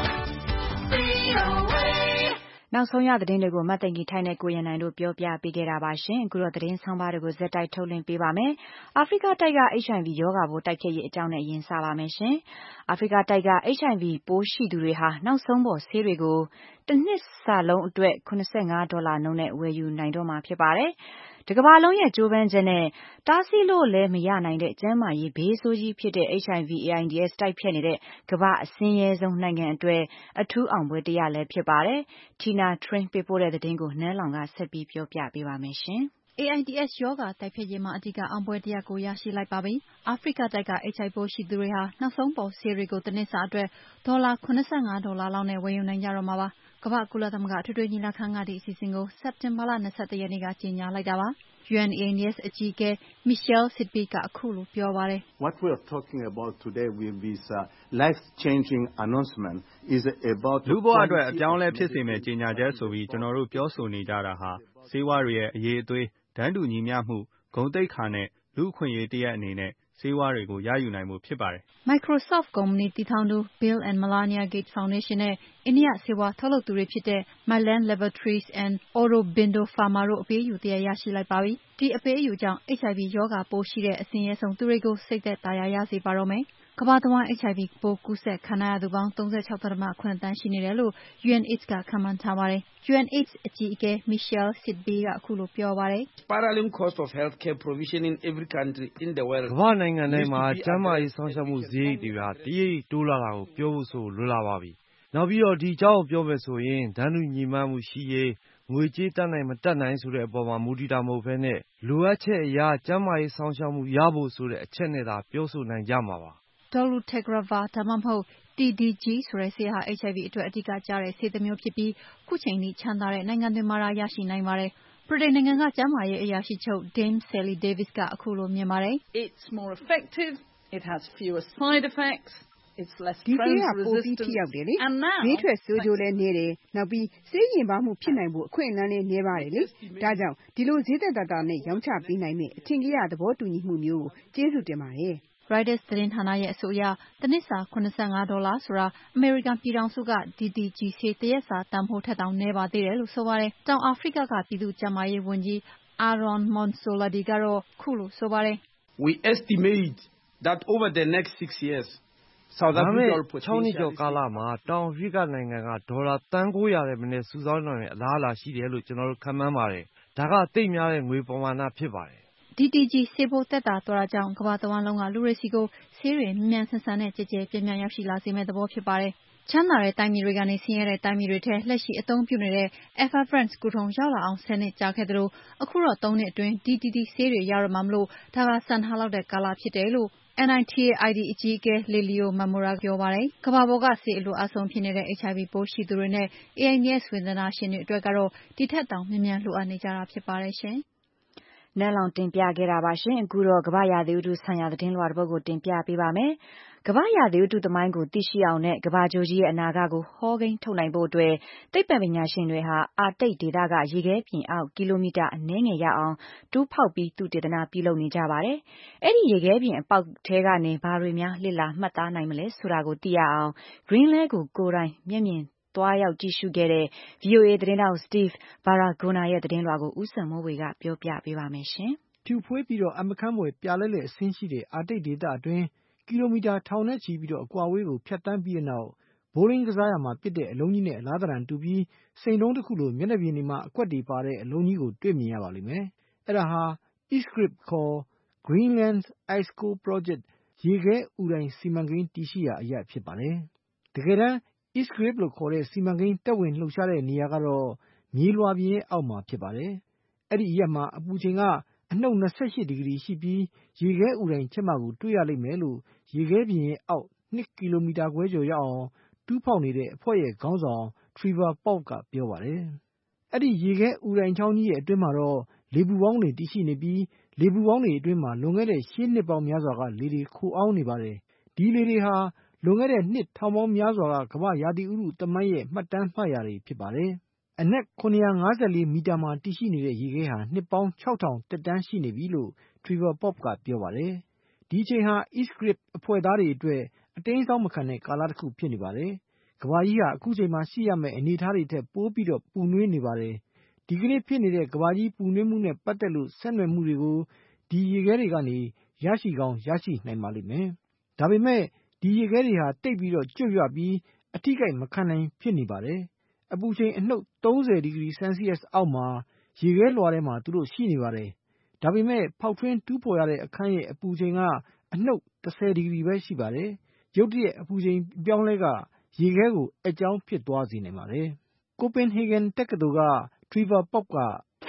V O A နောက်ဆုံးရသတင်းတွေကိုမတ်သိင်္ဂီထိုက်နဲ့ကိုရန်နိုင်တို့ပြောပြပေးခဲ့တာပါရှင်အခုတော့သတင်းဆောင်ပါတွေကိုဇက်တိုက်ထုတ်လွှင့်ပေးပါမယ်အာဖရိကတိုက်က H I V ရောဂါပိုးတိုက်ဖျက်ရေးအကြောင်းနဲ့ရင်စပါမယ်ရှင်အာဖရိကတိုက်က H I V ပိုးရှိသူတွေဟာနောက်ဆုံးပေါ်ဆေးတွေကိုတစ်နှစ်စာလုံးအတွက်seventy-fiveဒေါ်လာနှုန်းနဲ့ဝယ်ယူနိုင်တော့မှာဖြစ်ပါတယ်တကမ္ဘာလုံးရဲ့ကြိုးပမ်းချက်နဲ့တားဆီးလို့လည်းမရနိုင်တဲ့ကျန်းမာရေးဘေးဆိုးကြီးဖြစ်တဲ့ H I V AIDS တိုက်ဖျက်နေတဲ့ကမ္ဘာအဆင်းရဲဆုံးနိုင်ငံအတွက်အထူးအောင်ပွဲတရလည်းဖြစ်ပါတယ်။ Tina Train ပေးပို့တဲ့သတင်းကိုနန်းလောင်ကဆက်ပြီးပြောပြပေးပါမယ်ရှင်။ AIDS ရောဂါတိုက်ဖျက်ရေးမှာအဓိကအောင်ပွဲတရပ်ကိုရရှိလိုက်ပါပြီ။အာဖရိကတိုက်က H I V ပိုးရှိသူတွေဟာနောက်ဆုံးပေါ်ဆေးတွေကိုတစ်နှစ်စာအတွက်ဒေါ်လာseventy-fiveဒေါ်လာလောက်နဲ့ဝယ်ယူနိုင်ကြတော့မှာပါ။ကမ္ဘာ့ကုလသမဂ္ဂအထွေထွေညီလာခံကဒီအစီအစဉ်ကိုစက်တင်ဘာလtwenty-oneရက်နေ့ကကြေညာလိုက်တာပါ။ U N A I D S အကြီးအကဲ Michel Sidbé ကအခုလိုပြောပါတယ်။ What we are talking about today with this uh, life-changing announcement is about လူ့ဘဝအတွက်အပြောင်းအလဲဖြစ်စေမယ့်ကြေညာချက်ဆိုပြီးကျွန်တော်တို့ပြောဆိုနေကြတာဟာဆေးဝါးတွေရဲ့အရေးအသွေးတန်းတူညီမျှမှုဂုဏ်သိက္ခာနဲ့လူ့အခွင့်အရေးတရပ်အနေနဲ့ဆေးဝါးတွေကိုရယူနိုင်မှုဖြစ်ပါတယ်။ Microsoft ကုမ္ပဏီတည်ထောင်သူ Bill and Melinda Gates Foundation နဲ့အိန္ဒိယဆေးဝါးထုတ်လုပ်သူတွေဖြစ်တဲ့ Mylan Laboratories and Aurobindo Pharma တို့အပေးအယူတစ်ရပ်ရရှိလိုက်ပါပြီ။ဒီအပေးအယူကြောင့် H I V ရောဂါပိုးရှိတဲ့အဆင်းရဲဆုံးသူတွေကိုစိတ်သက်သာရာရစေပါတော့မယ်။ကမ္ဘာတဝှမ်း H I V ပိုးကူးစက်ခံထားရသူပေါင်းthirty-six point sevenသန်းရှိနေတယ်လို့ U N A I D S ကခန့်မှန်းထားပါတယ်။ U N A I D S အကြီးအကဲ Michel Sidbé ကအခုလိုပြောပါတယ်။ Spiraling cost of healthcare provision in every country in the world ကမ္ဘာနိုင်ငံတိုင်းမှာကျန်းမာရေးစောင့်ရှောက်မှုစရိတ်တွေကတရိပ်တိုးလာတာကိုပြောဖို့ဆိုလွယ်လာပါပြီ။နောက်ပြီးတော့ဒီအကြောင်းကိုပြောမယ်ဆိုရင်တန်းတူညီမျှမှုရှိရေးငွေကြေးတတ်နိုင်မတတ်နိုင်ဆိုတဲ့အပေါ်မှာမူတည်တာမဟုတ်ဘဲနဲ့လိုအပ်ချက်အရာကျန်းမာရေးစောင့်ရှောက်မှုရဖို့ဆိုတဲ့အချက်နဲ့သာပြောဆိုနိုင်ကြမှာပါ။ Dolutegravir ဒါမှမဟုတ် T D G ဆိုတဲ့ဆေးဟာ H I V အတွက်အဓိကကျတဲ့ဆေးတစ်မျိုးဖြစ်ပြီးခုချိန်ထိချမ်းသာတဲ့နိုင်ငံတွေမှာသာရရှိနိုင်ပါတယ်။ဗြိတိန်နိုင်ငံကကျန်းမာရေးအရာရှိချုပ် Dame Sally Davis ကအခုလိုမြင်ပါတယ်။ It's more effective, it has fewer side effects, it's less prone to resistance ပိုပြီးထိရောက်တယ်လေ။ဘေးထွက်ဆိုးကျိုးလည်းနည်းတယ်။နောက်ပြီးဆေးရင်ပါမှုဖြစ်နိုင်ဖို့အခွင့်အလမ်းလည်းနည်းပါတယ်လေ။ဒါကြောင့်ဒီလိုဈေးသက်သာသာနဲ့ရောင်းချပေးနိုင်မယ့်အထင်ကြီးသဘောတူညီမှုမျိုးကိုကျေးဇူးတင်ပါတယ်။ Reuters သတင်းဌာနရဲ့အဆိုအရတစ်နှစ်စာseventy-fiveဒေါ်လာဆိုတာအမေရိကန်ပြည်ထောင်စုက D D G ဆေးတစ်ရက်စာတန်ဖိုးထက်တောင်နည်းပါသေးတယ်လို့ဆိုပါတယ်။တောင်အာဖရိကကပြည်သူ့ကျန်းမာရေးဝန်ကြီး Aaron Motsoaledi ကတော့ခုလိုဆိုပါတယ်။ We estimate that over the next six years South Africa will potentially ၆နှစ်ကျော်ကာလမှာတောင်အာဖရိကနိုင်ငံကဒေါ်လာသန်းnine hundredထက်မနည်းစုဆောင်းနိုင်တဲ့အလားအလာရှိတယ်လို့ကျွန်တော်တို့ခန့်မှန်းပါတယ်။ဒါကသိပ်များတဲ့ငွေပမာဏဖြစ်ပါတယ်။ D D G ဆေးပိုးသက်သာသွားတာကြောင့်ကမ္ဘာတဝှမ်းလုံးကလူတွေဆီကိုဆေးတွေမြန်မြန်ဆန်ဆန်နဲ့ကျယ်ကျယ်ပြန့်ပြန့်ရောက်ရှိလာစေမယ့်သဘောဖြစ်ပါတယ်။ချမ်းသာတဲ့တိုင်းပြည်တွေကနေဆင်းရဲတဲ့တိုင်းပြည်တွေထဲလက်ရှိအသုံးပြုနေတဲ့ Effervescent ကုထုံးရောက်လာအောင်tenနှစ်ကြာခဲ့သလိုအခုတော့သုံးနှစ်အတွင်း D D T ဆေးတွေရတော့မှာမို့ဒါကစံထားလောက်တဲ့ကာလဖြစ်တယ်လို့ N I T A I D အကြီးအကဲ Lelio Mamora ပြောပါတယ်။ကမ္ဘာပေါ်ကဆေးအလိုအပ်ဆုံးဖြစ်နေတဲ့ H I V ပိုးရှိသူတွေနဲ့ A I D S ဝေဒနာရှင်တွေအတွက်ကတော့ဒီထက်တောင်မြန်မြန်လိုအပ်နေကြတာဖြစ်ပါတယ်ရှင်။နန်းလောင်တင်ပြခဲ့တာပါရှင်အခုတော့ကမ္ဘာရာသီဥတုဆိုင်ရာသတင်းလွှာတစ်ပုဒ်ကိုတင်ပြပေးပါမယ်ကမ္ဘာရာသီဥတုသမိုင်းကိုသိရှိအောင်နဲ့ကမ္ဘာကြိုကြီးရဲ့အနာဂတ်ကိုဟောကိန်းထုတ်နိုင်ဖို့အတွက်သိပ္ပံပညာရှင်တွေဟာအာတိတ်ဒေသကရေခဲပြင်အောက်ကီလိုမီတာအနည်းငယ်ရအောင်တူးဖောက်ပြီးသုတေသနပြုလုပ်နေကြပါတယ်အဲ့ဒီရေခဲပြင်အပေါက်ထဲကနေဘာတွေများလစ်လာမှတ်သားနိုင်မလဲဆိုတာကိုသိရအောင် Greenland ကိုကိုယ်တိုင်မျက်မြင်သွားရောက်ကြည့်ရှုခဲ့တဲ့ V O A သတင်းတောက် Steve Baragona ရဲ့သတင်းလွှာကိုဦးစံမိုးဝေကပြောပြပေးပါမယ်ရှင်။ဖြူဖွေးပြီးတော့အမခမ်းမွယ်ပြလဲလဲအဆင်းရှိတဲ့အာတိတ်ဒေသအတွင်းကီလိုမီတာထောင်နဲ့ချီပြီးတော့အကွာအဝေးကိုဖြတ်တန်းပြီးတဲ့နောက်ဘိုးရင်းကစားရမှာပြစ်တဲ့အလုံးကြီးနဲ့အလားတန်တူပြီးစိန်တုံးတစ်ခုလိုမျက်နှာပြင်တွေမှာအကွက်တွေပါတဲ့အလုံးကြီးကိုတွေ့မြင်ရပါလိမ့်မယ်။အဲ့ဒါဟာ EastGRIP ခေါ် Greenland Ice Core Project ရေခဲဥတိုင်စီမံကိန်းတည်ရှိရာအရပ်ဖြစ်ပါတယ်။တကယ်တမ်းEastGRIP လို့ခေါ်တဲ့စီမံကိန်းတက်ဝင်လှုပ်ရှားတဲ့နေရာကတော့မြေလွှာပြင်ရဲ့အောက်မှာဖြစ်ပါတယ်။အဲ့ဒီအရက်မှာအပူချိန်ကအနှုတ်၂၈ဒီဂရီရှိပြီးရေခဲဥတိုင်ချက်မှကိုတွေ့ရလိမ့်မယ်လို့ရေခဲပြင်ရဲ့အောက်၂ကီလိုမီတာခွဲကျော်ရအောင်တူးဖောက်နေတဲ့အဖွဲ့ရဲ့ခေါင်းဆောင် Trevor Pop ကပြောပါတယ်။အဲ့ဒီရေခဲဥတိုင်ချောင်းကြီးရဲ့အတွင်းမှာတော့လေပူပေါင်းတွေတည်ရှိနေပြီးလေပူပေါင်းတွေအတွင်းမှာလွန်ခဲ့တဲ့ရှေးနှစ်ပေါင်းများစွာကလေတွေခိုအောင်းနေပါတယ်။ဒီလေတွေဟာလွန်ခဲ့တဲ့နှစ်ထောင်ပေါင်းများစွာကကမ္ဘာရာသီဥတုသမိုင်းရဲ့မှတ်တမ်းမှတ်ရာတွေဖြစ်ပါတယ်။အနက်၇၅၄မီတာမှာတည်ရှိနေတဲ့ရေခဲဟာနှစ်ပေါင်း၆ထောင်တက်တန်းရှိနေပြီလို့ Trevor Pop ကပြောပါတယ်။ဒီအချိန်ဟာ EastGRIP အဖွဲ့သားတွေအတွက်အတင်းစောင်းမခံတဲ့ကာလတစ်ခုဖြစ်နေပါတယ်။ကမ္ဘာကြီးဟာအခုချိန်မှာရှိရမယ့်အနေအထားတွေထက်ပိုပြီးတော့ပူနွေးနေပါတယ်။ဒီကနေ့ဖြစ်နေတဲ့ကမ္ဘာကြီးပူနွေးမှုနဲ့ပတ်သက်လို့ဆက်နွယ်မှုတွေကိုဒီရေခဲတွေကနေရရှိကောင်းရရှိနိုင်ပါလိမ့်မယ်။ဒါပေမဲ့ဒီရေခဲတွေဟာတိတ်ပြီးတော့ကျွတ်ရွပြီးအထိကိမခံနိုင်ဖြစ်နေပါတယ်။အပူချိန်အနှုတ်၃၀ဒီဂရီဆယ်စီယပ်အောက်မှာရေခဲလွှာထဲမှာသူတို့ရှိနေပါတယ်။ဒါပေမဲ့ဖောက်ထွင်းတူးဖော်ရတဲ့အခန်းရဲ့အပူချိန်ကအနှုတ်၁၀ဒီဂရီပဲရှိပါတယ်။ရုတ်တရက်အပူချိန်ပြောင်းလဲကရေခဲကိုအကြောင်းဖြစ်သွားစေနိုင်ပါတယ်။ Copenhagen တက္ကသိုလ်က Trevor Pop က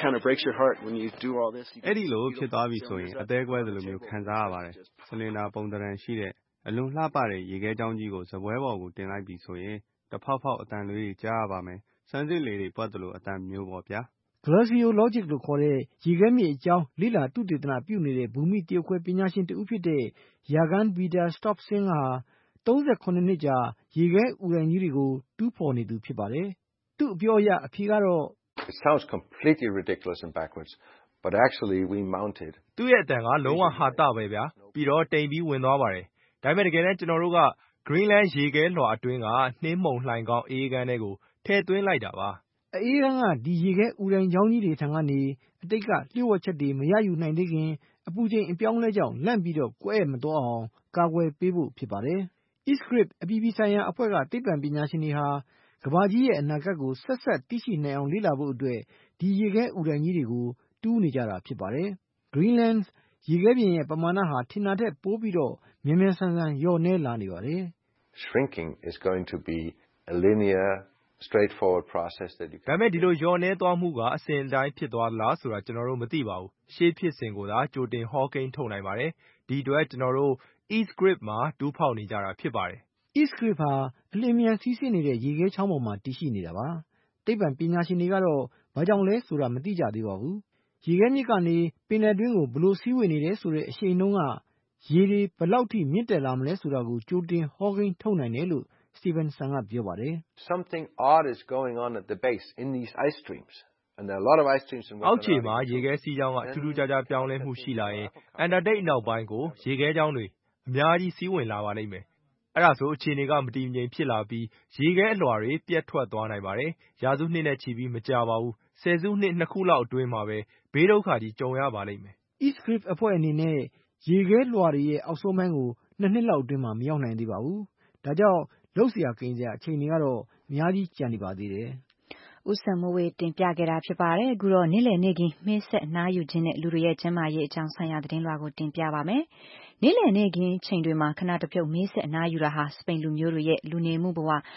အဲ့ဒီလိုဖြစ်သွားပြီဆိုရင်အသေးကွဲသလိုမျိုးခံစားရပါတယ်။ဆလင်ဒါပုံသဏ္ဍာန်ရှိတဲ့အလွန်လှပတဲ့ရေခဲကြောင်းကြီးကိုဇပွဲပေါ်ကိုတင်လိုက်ပြီဆိုရင်တဖောက်ဖောက်အတန်လေးတွေကြားရပါမယ်။စမ်းစစ်လေတွေပွက်သလိုအတန်မျိုးပေါ့ဗျာ။ Glaciologic လို့ခေါ်တဲ့ရေခဲမြေအကြောင်းလေ့လာသုတေသနပြုနေတဲ့ဘူမိတရုတ်ခွဲပညာရှင်တဦးဖြစ်တဲ့ Jürgen Peter Stopsing ဟာ၃၇နှစ်ကြာရေခဲဥတိုင်ကြီးတွေကိုတူးဖော်နေသူဖြစ်ပါတယ်။သူ့အပြောအရအဖြေကတော့ It sounds completely ridiculous and backwards, but actually we mounted. သူ့ရဲ့အတန်ကလုံးဝဟာတပဲဗျာပြီးတော့တိမ်ပြီးဝင်သွားပါတယ်။ဒါပေမဲ့တကယ်တမ်းကျွန်တော်တို့က Greenland ရေခဲလွှာအတွင်းကနှင်းမုန်လှိုင်ကောင်းအေးကန်းတွေကိုထည့်သွင်းလိုက်တာပါ။အေးကန်းကဒီရေခဲဥတိုင်ချောင်းကြီးတွေထံကနေအတိတ်ကလျှို့ဝှက်ချက်တွေမရယူနိုင်သေးခင်အပူချိန်အပြောင်းလဲကြောင့်လန့်ပြီးတော့ကွဲမသွားအောင်ကာကွယ်ပေးဖို့ဖြစ်ပါတယ်။ EastGRIP အပြည်ပြည်ဆိုင်ရာအဖွဲ့ကသိပ္ပံပညာရှင်တွေဟာကမ္ဘာကြီးရဲ့အနာဂတ်ကိုဆက်ဆက်သိရှိနိုင်အောင်လေ့လာဖို့အတွက်ဒီရေခဲဥတိုင်ကြီးတွေကိုတူးနေကြတာဖြစ်ပါတယ်။ Greenland ရေခဲပြင်ရဲ့ပမာဏဟာထင်တာထက်ပိုပြီးတော့မြန်မြန်ဆန်ဆန်လျော့နည်းလာနေပါတယ်။ Shrinking is going to be a linear straightforward process that you can ဒါပေမဲ့ဒီလိုလျော့နည်းသွားမှုကအစဉ်အတိုင်းဖြစ်သွားလားဆိုတာကျွန်တော်တို့မသိပါဘူး။ရှေးဖြစ်စဉ်ကိုသာကြိုတင်ဟောကိန်းထုတ်နိုင်ပါတယ်။ဒီအတွက်ကျွန်တော်တို့ EastGRIP မှာတူးဖော်နေကြတာဖြစ်ပါတယ်။ EastGRIP ဟာအလျင်မြန်စီးဆင်းနေတဲ့ရေခဲချောင်းပေါ်မှာတည်ရှိနေတာပါ။သိပ္ပံပညာရှင်တွေကတော့ဘာကြောင့်လဲဆိုတာမသိကြသေးပါဘူး။ရေခဲမြစ်ကနေပင်လယ်တွင်းကိုဘလို့စီးဝင်နေတယ်ဆိုတဲ့အရှိန်နှုန်းကရေတွေဘယ်လောက်ထိမြင့်တက်လာမလဲဆိုတာကိုကြိုတင်ဟောကိန်းထုတ်နိုင်တယ်လို့ Stevenson ကပြောပါတယ်။ Something odd is going on at the base in these ice streams. And there are a lot of ice streams in အောက်ခြေမှာရေခဲစီးကြောင်းကထူးထူးခြားခြားပြောင်းလဲမှုရှိလာရင်အန်တာတိတ်နောက်ပိုင်းကိုရေခဲကြောင်းတွေအများကြီးစီးဝင်လာပါလိမ့်မယ်။အဲ့ဒါဆိုအခြေအနေကမတည်မငြိမ်ဖြစ်လာပြီးရေခဲအလွှာတွေပြတ်ထွက်သွားနိုင်ပါတယ်။ရာစုနှစ်နဲ့ချီပြီးမကြပါဘူး။ဆယ်စုနှစ်နှစ်ခုလောက်အတွင်းမှာပဲဘေးဒုက္ခကြီးကြုံရပါလိမ့်မယ်။ EastGRIP အဖွဲ့အနေနဲ့ရေခဲလွှာတွေရဲ့အောက်ဆုံးပိုင်းကိုနှစ်နှစ်လောက်အတွင်းမှာမရောက်နိုင်သေးပါဘူး။ဒါကြောင့်လုပ်เสียကိန်းစရာအချိန်တွေကတော့အများကြီးကျန်နေပါသေးတယ်။ဦးစံမိုးဝေတင်ပြခဲ့တာဖြစ်ပါတယ်။အခုတော့နေ့လည်နေ့ကင်းမှင်းဆက်နားယူခြင်းနဲ့လူတွေရဲ့ကျန်းမာရေးအကြောင်းဆိုင်ရာသတင်းလွှာကိုတင်ပြပါမယ်။နေ့လည်နေ့ကင်းချိန်တွေမှာခဏတစ်ပြုတ်မှင်းဆက်နားယူတာဟာစပိန်လူမျိုးတွေရဲ့လူနေမှုဘဝ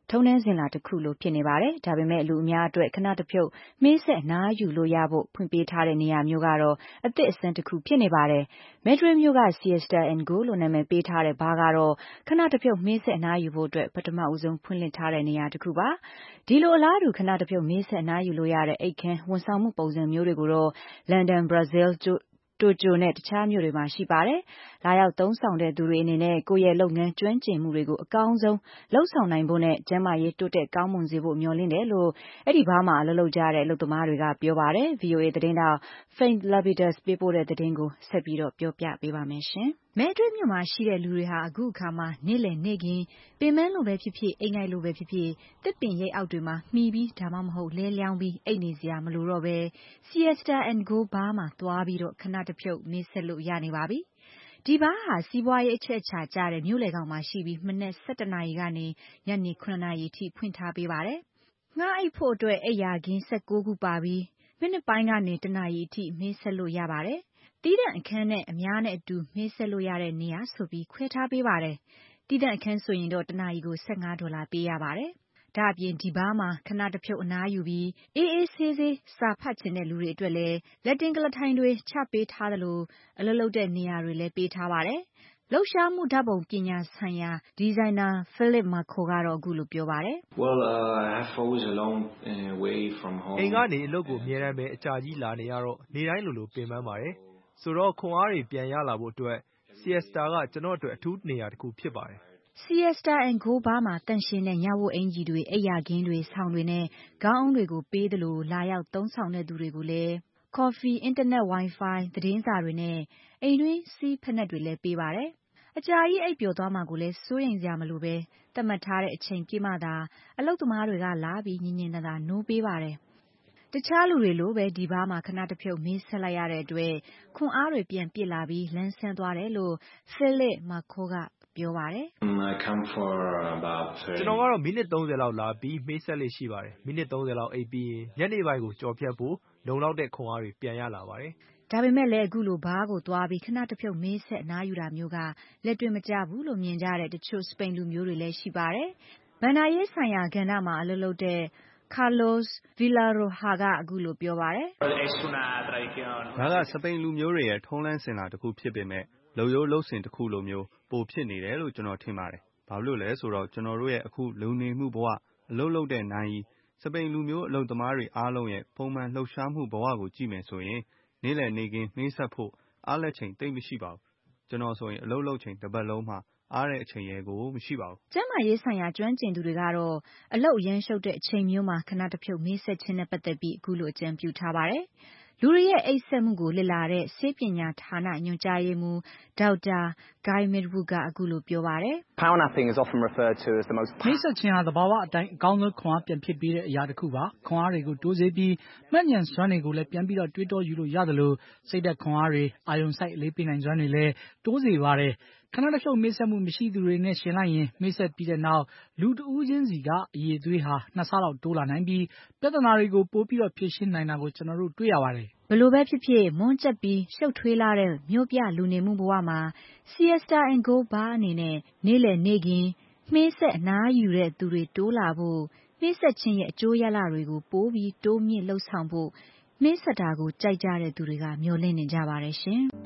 ထုံးတမ်းစဉ်လာတစ်ခုလိုဖြစ်နေပါတယ်။ဒါပေမဲ့လူအများအတွက်ခဏတစ်ဖြုတ်မေးဆက်နားယူလို့ရဖို့ဖွင့်ပေးထားတဲ့နေရာမျိုးကတော့အသစ်အဆန်းတစ်ခုဖြစ်နေပါတယ်။မက်ဒရစ်မြို့က Siesta and Go လို့နာမည်ပေးထားတဲ့ဘားကတော့ခဏတစ်ဖြုတ်မေးဆက်နားယူဖို့အတွက်ပထမဦးဆုံးဖွင့်လှစ်ထားတဲ့နေရာတစ်ခုပါ။ဒီလိုအလားတူခဏတစ်ဖြုတ်မေးဆက်နားယူလို့ရတဲ့အိတ်ခမ်းဝန်ဆောင်မှုပုံစံမျိုးတွေကိုတော့လန်ဒန် ဘရာဇီးတိုကျိုနဲ့တခြားမြို့တွေမှာရှိပါတယ်။လာရောက်သုံးဆောင်တဲ့သူတွေအနေနဲ့ကိုယ့်ရဲ့လုပ်ငန်းကျွမ်းကျင်မှုတွေကိုအကောင်းဆုံးလုပ်ဆောင်နိုင်ဖို့နဲ့ကျန်းမာရေးတိုးတက်ကောင်းမွန်စေဖို့မျှော်လင့်တယ်လို့အဲ့ဒီဘားမှာအလုပ်လုပ်ကြတဲ့အလုပ်သမားတွေကပြောပါတယ်။ V O A သတင်းတောက် Faith Lapidus ပေးပို့တဲ့သတင်းကိုဆက်ပြီးတော့ပြောပြပေးပါမယ်ရှင်။မဲဒရစ်မြို့မှာရှိတဲ့လူတွေဟာအခုအခါမှာနေ့လည်နေ့ခင်းပင်မလို့ပဲဖြစ်ဖြစ်အိမ်ငိုက်လို့ပဲဖြစ်ဖြစ်တစ်ပင်ရိပ်အောက်တွေမှာမှီပြီးဒါမှမဟုတ်လဲလျောင်းပြီးအိတ်နေစရာမလိုတော့ပဲ Siesta and Go ဘားမှာသွားပြီးတော့ခဏတစ်ဖြုတ်မေးဆက်လို့ရနေပါပြီ။ဒီဘားဟာစီးပွားရေးအချက်အခြာကျတဲ့မြို့လယ်ကောင်မှာရှိပြီးမနက်၁၁နာရီကနေညနေ၇နာရီထိဖွင့်ထားပေးပါတယ်။ငှားအိတ်ဖို့အတွက်အိပ်ယာခင်း၁၉ခုပါပြီးမိနစ်ပိုင်းကနေတစ်နာရီအထိမေးဆက်လို့ရပါတယ်။တီးသန့်အခန်းနဲ့အများနဲ့အတူမေးဆက်လို့ရတဲ့နေရာဆိုပြီးခွဲထားပေးပါတယ်။တီးသန့်အခန်းဆိုရင်တော့တစ်နာရီကို၁၅ဒေါ်လာပေးရပါတယ်။ဒါအပြင်ဒီဘားမှာခဏတစ်ဖြုတ်အနားယူပြီးအေးအေးဆေးဆေးစာဖတ်ချင်တဲ့လူတွေအတွက်လည်းလက်တင်ကလထိုင်တွေချပေးထားသလိုအလုပ်လုပ်တဲ့နေရာတွေလည်းပေးထားပါတယ်။လှုပ်ရှားမှုဓာတ်ပုံပညာဆိုင်ရာဒီဇိုင်နာ Philip Marco ကတော့အခုလိုပြောပါတယ်။ Well, uh, I have always a long uh, way from home. အိမ်ကနေအလုပ်ကိုအများတမ်းပဲအကြာကြီးလာနေရတော့နေတိုင်းလိုလိုပင်ပန်းပါတယ်။ဆိုတော့ခွန်အားတွေပြန်ရလာဖို့အတွက် Siesta ကကျွန်တော်အတွက်အထူးနေရာတစ်ခုဖြစ်ပါတယ်။ Siesta and Go ဘားမှာတန့်ရှင်းတဲ့ညဝတ်အင်ကြီးတွေအိပ်ယာခင်းတွေဆောင်းတွေနဲ့ခေါင်းအုံးတွေကိုပေးသလိုလာရောက်သုံးဆောင်တဲ့သူတွေကိုလည်းကော်ဖီအင်တာနက် Wi-Fi သတင်းစာတွေနဲ့အိမ်တွင်းစီးဖက်နက်တွေလည်းပေးပါတယ်။အကြာကြီးအိပ်ပျော်သွားမှာကိုလည်းစိုးရိမ်စရာမလိုပဲသတ်မှတ်ထားတဲ့အချိန်ပြည့်မှသာအလုပ်သမားတွေကလာပြီးညင်ညင်သာသာနိုးပေးပါတယ်။တခြားလူတွေလိုပဲဒီဘားမှာခဏတစ်ဖြုတ်မေးဆက်လိုက်ရတဲ့အတွက်ခွန်အားတွေပြန်ပြည့်လာပြီးလန်းဆန်းသွားတယ်လို့ Philip Marco ကပြောပါတယ်။ I come for about ကျွန်တော်ကတော့မိနစ်သုံးဆယ်လောက်လာပြီးမေးဆက်လေးရှိပါတယ်။မိနစ်သုံးဆယ်လောက်အိပ်ပြီးရင်ညနေပိုင်းကိုကြော်ဖြတ်ဖို့လုံလောက်တဲ့ခွန်အားတွေပြန်ရလာပါတယ်။ဒါပေမဲ့လည်းအခုလိုဘားကိုသွားပြီးခဏတစ်ဖြုတ်မေးဆက်အနားယူတာမျိုးကလက်တွေ့မကျဘူးလို့မြင်ကြတဲ့တချို့စပိန်လူမျိုးတွေလည်းရှိပါတယ်။ဘဏ္ဍာရေးဆိုင်ရာကဏ္ဍမှာအလုပ်လုပ်တဲ့ Carlos Villaroja ကအခုလိုပြောပါတယ်။ဒါကစပိန်လူမျိုးတွေရဲ့ထုံးတမ်းစဉ်လာတစ်ခုဖြစ်ပေမဲ့လုပ်ရိုးလုပ်စဉ်တစ်ခုလိုမျိုးပိုဖြစ်နေတယ်လို့ကျွန်တော်ထင်ပါတယ်။ဘာလို့လဲဆိုတော့ကျွန်တော်တို့ရဲ့အခုလူနေမှုဘဝအလုပ်လုပ်တဲ့နိုင်ကြီးစပိန်လူမျိုးအလုပ်သမားတွေအားလုံးရဲ့ပုံမှန်လှုပ်ရှားမှုဘဝကိုကြည့်မယ်ဆိုရင်နေ့လည်နေ့ခင်းနှင်းဆက်ဖို့အားလက်ချိန်တိတ်မရှိပါဘူး။ကျွန်တော်ဆိုရင်အလုပ်လုပ်ချိန်တစ်ပတ်လုံးမှာအားတဲ့အချိန်ရဲကိုမရှိပါဘူး။ကျန်းမာရေးဆိုင်ရာကျွမ်းကျင်သူတွေကတော့အလုပ်ရမ်းရှုပ်တဲ့အချိန်မျိုးမှာခဏတစ်ဖြုတ်မေးဆက်ခြင်းနဲ့ပတ်သက်ပြီးအခုလိုအကြံပြုထားပါတယ်။လူတွေရဲ့အိပ်စက်မှုကိုလေ့လာတဲ့ဆေးပညာဌာနညွှန်ကြားရေးမှူးဒေါက်တာ Guy Midwood ကအခုလိုပြောပါတယ်။ Power napping is often referred to as the most မေးဆက်ခြင်းဟာသဘာဝအတိုင်းအကောင်းဆုံးခွန်အားပြန်ဖြစ်ပေးတဲ့အရာတစ်ခုပါ။ခွန်အားတွေကိုတိုးစေပြီးမှတ်ဉာဏ်စွမ်းတွေကိုလည်းပြန်ပြီးတော့တွေးတောယူလို့ရသလိုစိတ်ဓာတ်ခွန်အားတွေအာရုံစိုက်အလေးပေးနိုင်စွမ်းတွေလည်းတိုးစေပါတယ်။ခဏတစ်ဖြုတ်မေးဆက်မှုမရှိသူတွေနဲ့ရှင်လိုက်ရင်မေးဆက်ပြီးတဲ့နောက်လူတဦးချင်းစီကအရည်အသွေးဟာနှစ်ဆလောက်တိုးလာနိုင်ပြီးပြဿနာတွေကိုပိုပြီးတော့ဖြေရှင်းနိုင်တာကိုကျွန်တော်တို့တွေ့ရပါတယ်။ဘလို့ပဲဖြစ်ဖြစ်မွန်းကျက်ပြီးရှုပ်ထွေးလာတဲ့မြို့ပြလူနေမှုဘဝမှာ Siesta and Go ဘားအနေနဲ့နေ့လည်နေ့ခင်းမေးဆက်အနားယူတဲ့သူတွေတိုးလာဖို့မေးဆက်ခြင်းရဲ့အကျိုးရလဒ်တွေကိုပိုပြီးတိုးမြင့်လှုပ်ဆောင်ဖို့မေးဆက်တာကိုကြိုက်ကြတဲ့သူတွေကမျှော်လင့်နေကြပါတယ်ရှင်။